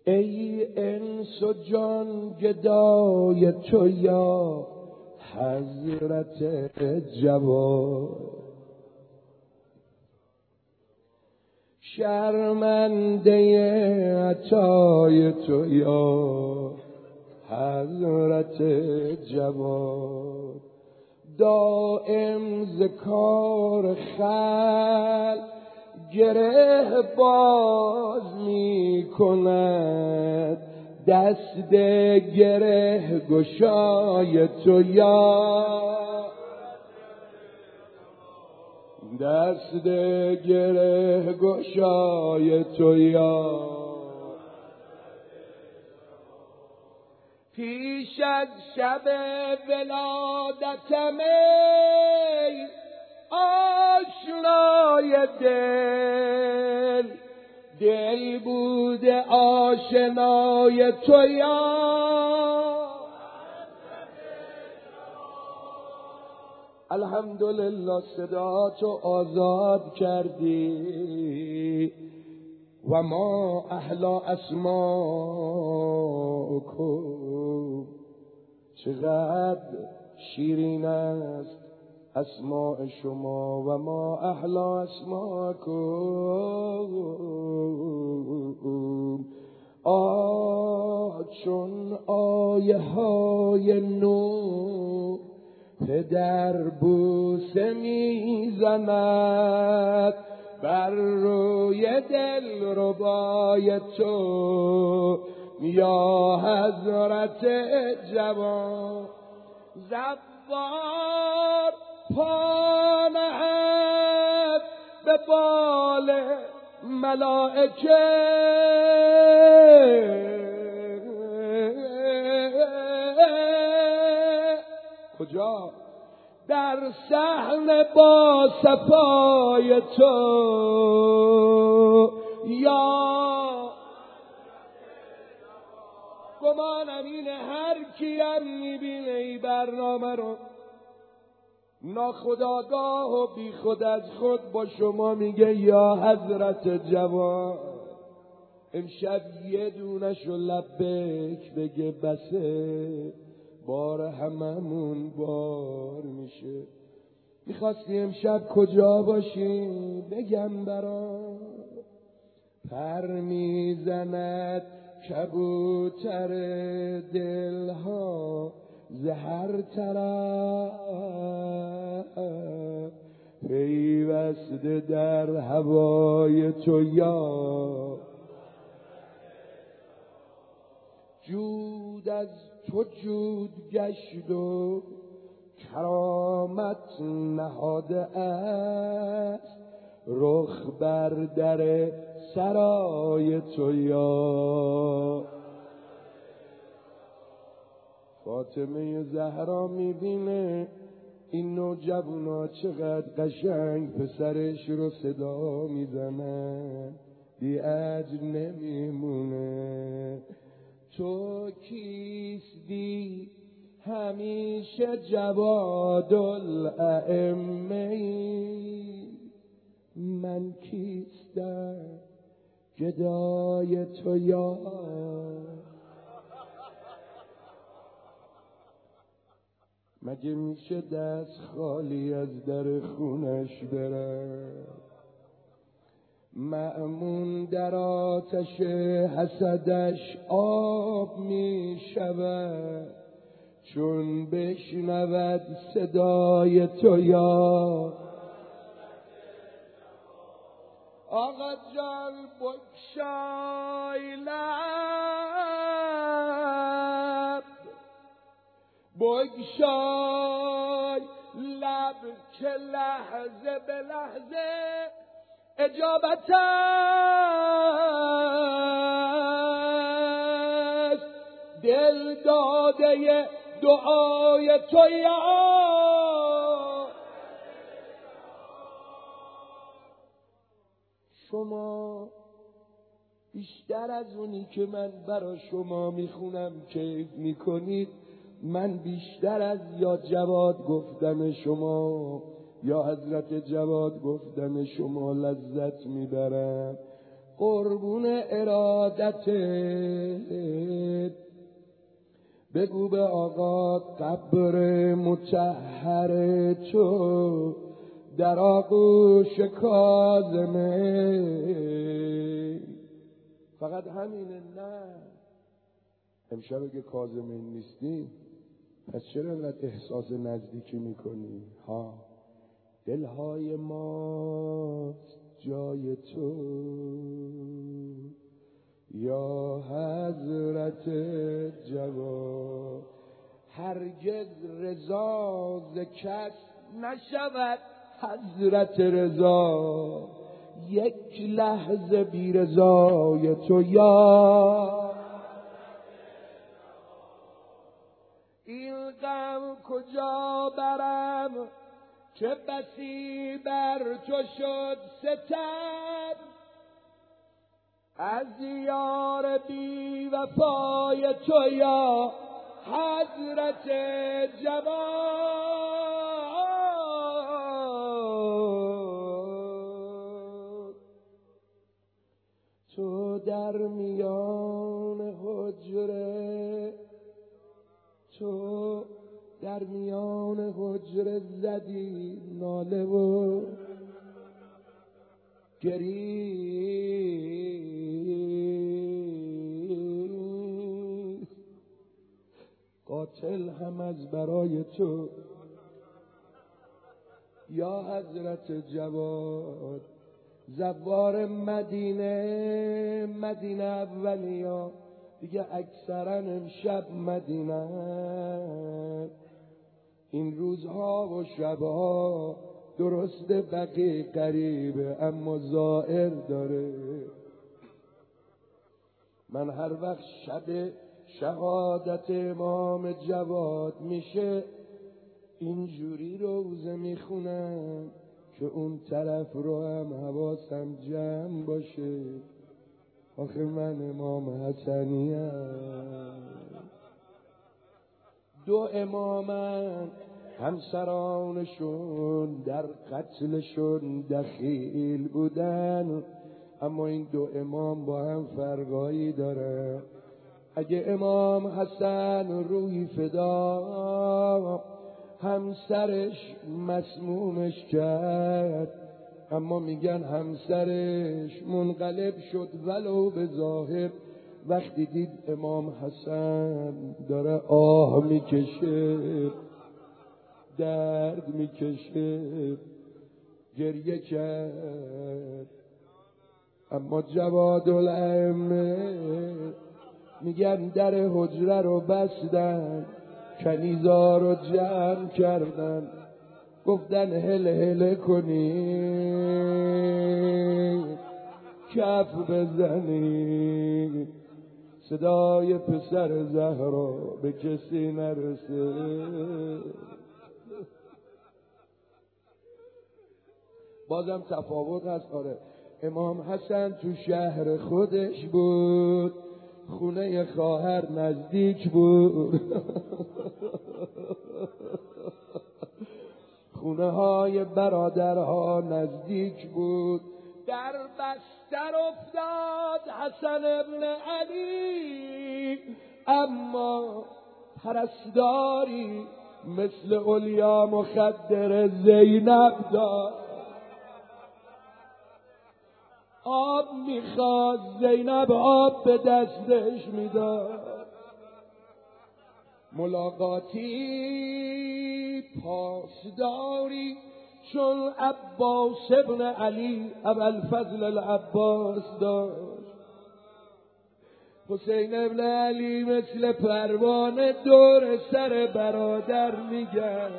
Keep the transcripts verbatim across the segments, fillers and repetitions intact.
ای انس و جان گدای تو یا حضرت جواد، شرمنده عطای تو یا حضرت جواد، دائم ز کار خلق گره باز می کند، دست گره گشای تو یا دست گره گشای تو یا پیش از شب ولادتم ای آشنای دل، دل بوده آشنای تو یا الحمدلله. صدا تو آزاد کردی و ما احلا اسماءکم، چقدر شیرین است اسماء شما، و ما احلا اسماءکم. آه چون آیه های نو پدر بوسه میزند بر روی دل ربای تو یا حضرت جوان، زوار پا نهد به بال ملائکه، کجا؟ در صحن با صفای تو یا گمانم اینه هر کیم میبینه ای برنامه رو ناخودآگاه و بی خود از خود با شما میگه یا حضرت جوان. امشب یه دونشو لبیک بگه بسه، بار هممون بار میشه. میخواستی امشب کجا باشی؟ بگم برام. پر میزند کبوتر دلها ز هر طرف، پیوسته در هوای تو یا جود از تو جود گشت و کرامت نهاده است، رخ بر در سرای تو یا فاطمه زهرا میبینه این نوجوانا چقدر قشنگ پسرش رو صدا میزنن، بی اجر نمیمونه. تو کیستی همیشه جواد الائمه، من کیستم گدای تو یا مگه میشه دست خالی از در خونش برم؟ مأمون در آتش حسدش آب می شود چون بشنود صدای تو یا آقا جان. بگشای لب بگشای لب که لحظه به لحظه اجابت است، دل داده دعای تو یا شما. بیشتر از اونی که من برا شما میخونم کیف میکنید، من بیشتر از یا جواد گفتم شما یا حضرت جواد گفتم شما لذت میبرم. قربون ارادتت بگو به آقا قبر مطهر تو در آغوش کاظمه. فقط همینه؟ نه. امشب اگه کاظمه نیستی پس چرا اینقدر احساس نزدیکی میکنی؟ ها، دلهای ما جای تو یا حضرت جواد. هرگز رضا ز کس نشود حضرت رضا، یک لحظه بی رضای تو یا این غم کجا برم که بسی بر تو شد ستم، از یار بی وفای تو یا حضرت جواد. تو در میان حجره تو در میان حجره زدی ناله و گریز، قاتل هم از برای تو یا حضرت جواد. زوار مدینه مدینه اولیا دیگه اکثرا امشب مدینه، این روزها و شبها درست بقی قریبه اما زائر داره. من هر وقت شب شهادت امام جواد میشه اینجوری روزه میخونم که اون طرف رو هم حواسم جمع باشه. آخه من امام حسنیم، دو امامن همسرانشون در قتلشون دخیل بودن، اما این دو امام با هم فرقایی داره. اگه امام حسن روی فدا همسرش مسمومش کرد، اما میگن همسرش منقلب شد ولو به ظاهر وقتی دید امام حسن داره آه میکشه درد میکشه گریه کرد. اما جوادالائمه میگن در حجره رو بستن، کنیزا رو جمع کردن، گفتن هل هل کنی کف بزنی صدای پسر زهرا به کسی نرسه. بازم تفاوت هست. آره امام حسن تو شهر خودش بود، خونه خواهر نزدیک بود، خونه های برادرها نزدیک بود. در بستر افتاد حسن ابن علی، اما پرستاری مثل اولیا مخدر زینب داد. آب میخواد زینب آب به دستش میداد. ملاقاتی پاسداری چون عباس ابن علی ابوالفضل العباس داشت. حسین ابن علی مثل پروانه دور سر برادر میگن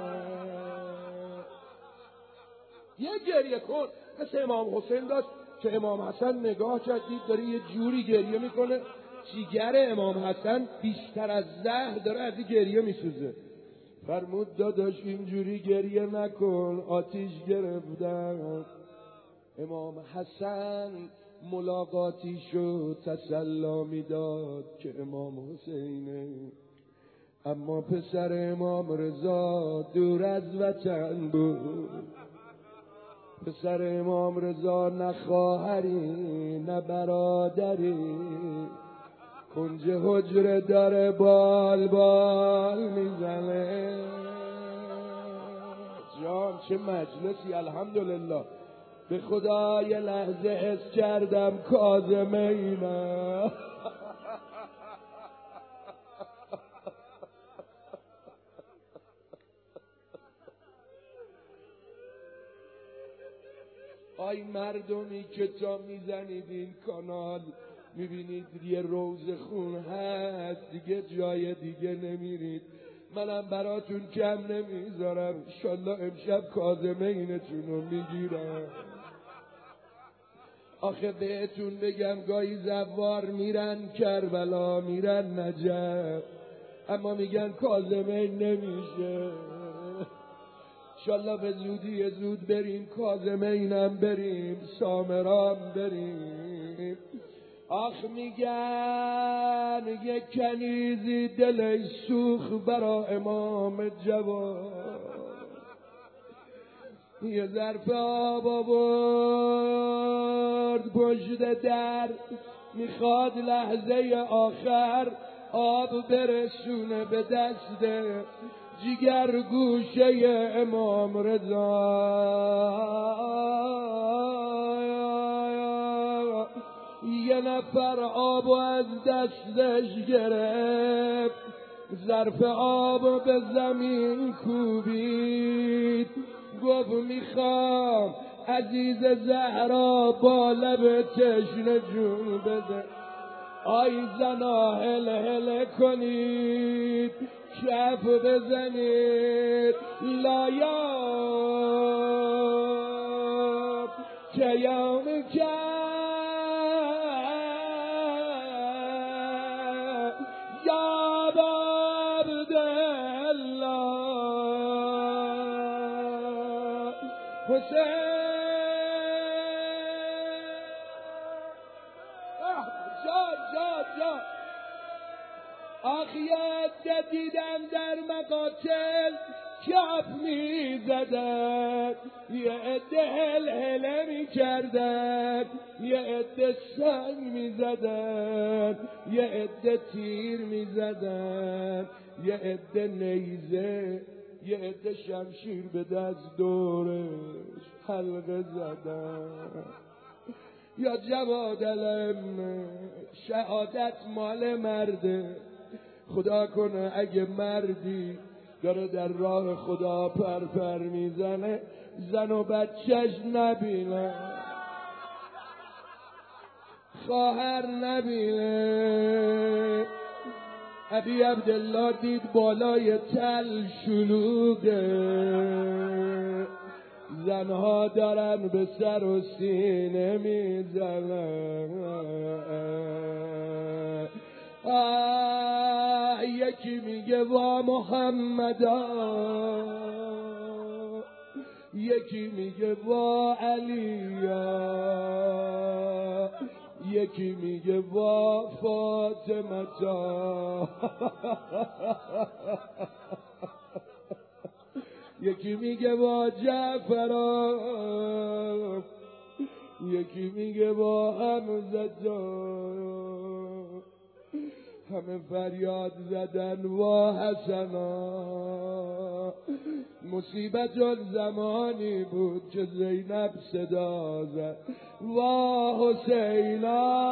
یه گریه کن. مثل امام حسین داشت که امام حسن نگاه کرد دید داره یه جوری گریه میکنه، جیگر امام حسن بیشتر از زهر داره از این گریه میسوزه. فرمود داداش اینجوری گریه نکن، آتیش گرفتم. امام حسن ملاقاتی شد تسلا میداد که امام حسینه، اما پسر امام رضا دور از وطن بود. پسر امام رضا نه خواهری نه برادری، کنج حجره داره بال بال میزنه. جان چه مجلسی، الحمدلله. به خدا یه لحظه حس کردم کاظمینه. آی مردمی که تا میزنید این کانال میبینید یه روز خون هست، دیگه جای دیگه نمیرید. منم براتون کم نمیذارم، انشالله امشب کاظمینتون رو میگیرم. آخه بهتون بگم گاهی زوار میرن کربلا، میرن نجف، اما میگن کاظمین نمیشه. انشالله به زودی زود بریم کاظمینم بریم، سامرام بریم. آخ میگن یک کنیزی دلش سوخ برا امام جواد، یه ظرف آب آورد پشت در، میخواد لحظه آخر آب برسونه به دست جگر گوشه امام رضا. یه نفر آب از دستش گرفت، ظرف آب به زمین کوبید، گفت میخوام عزیز زهرا با لب تشنه جون بده. آی زنا هل هل کنید، کف بزنید، لایاب که یوم که یا عبدالله حسین. آخیت دیدم در مقاتل کف می زدن، یه عده هل هله می کردن، یه عده سنگ می زدن، یه عده تیر می زدن، یه عده نیزه، یه عده شمشیر به دست دورش حلقه زدن. یا جواد علم شهادت مال مرده، خدا کنه اگه مردی داره در راه خدا پرپر میزنه زن و بچهش نبینه، خواهر نبینه. ابی عبدالله دید بالای تل شلوغه، زنها دارن به سر و سینه میزنن. آه یکی میگه وا محمدا، یکی میگه وا علیا، یکی میگه وا فاطمتا، یکی میگه وا جعفرا، یکی میگه وا حمزتا. همه فریاد زدن وا حسنا. مصیبت زمانی بود که زینب صدا زد وا حسینا.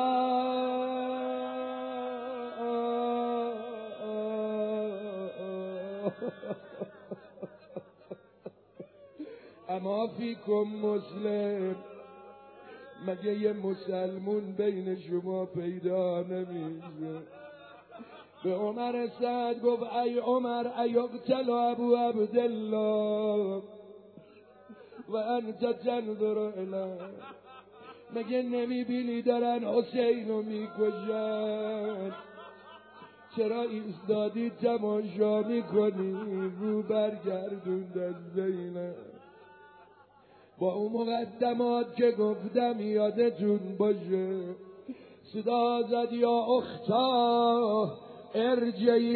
اما فیکم مسلم، مگه یه مسلمون بین شما پیدا نمیشه؟ به عمر سعد گفت ای عمر ایقتل ابو عبدالله و انت تنظر الیه، مگه نمیبینی دارن حسین رو میکشن؟ چرا ایستادی تماشا میکنی؟ رو برگردوند از زینب. با اون مقدمات که گفتم یادتون باشه، صدا زد یا اختا ارجعی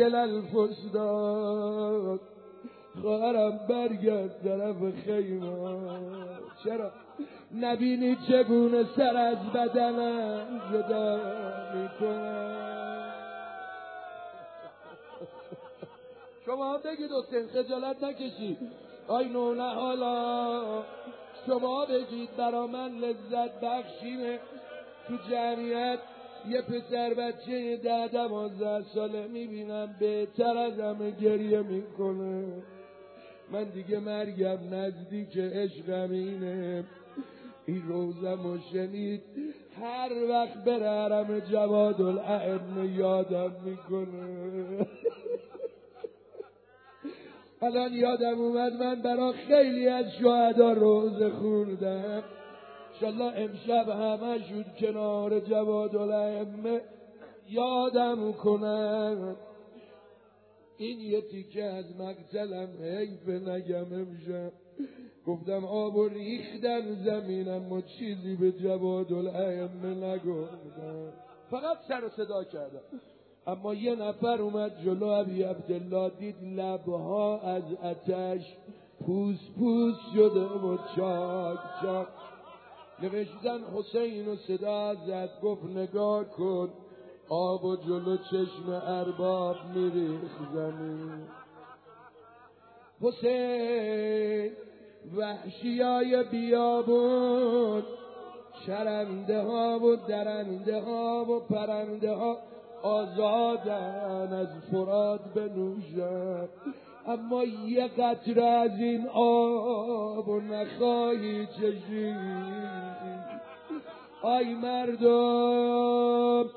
الالفستاد، خواهرم برگرد طرف خیمه. چرا؟ نبینی چگونه سر از بدنم جدا میکنم. شما بگید حسین خجالت نکشید. آی نونه حالا شما بگید برا من لذت بخشینه تو جمعیت یه پسر بچه ده دوازده ساله میبینم بهتر از همه گریه میکنه. من دیگه مرگم نزدیک، عشقم اینه. این روزم و شنید هر وقت بره حرم جوادالائمه یادم میکنه. الان یادم اومد من برا خیلی از شهدا روزه خوندم. انشالله امشب همه شد کنار جوادالائمه یادم کنن. این یه تیکه از مقتلم حیف نگم امشب. گفتم آب و ریختن زمینم و چیزی به جوادالائمه نگفتم، فقط سر و صدا کردم. اما یه نفر اومد جلو ابی عبدالله، دید لبها از آتش پوس پوس شده و چاک چاک. نوشتن حسین و صدا زد، گفت نگاه کن آب و جلو چشم ارباب میریخ زمین. حسین وحشیای بیابون، چرنده ها و درنده ها و پرنده ها آزادن از فرات بنوشن، اما یه قطره از این آب و نخواهی چشید. آی مردم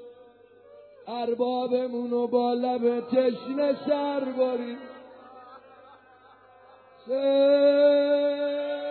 اربابمونو با لب تشنه سر باری.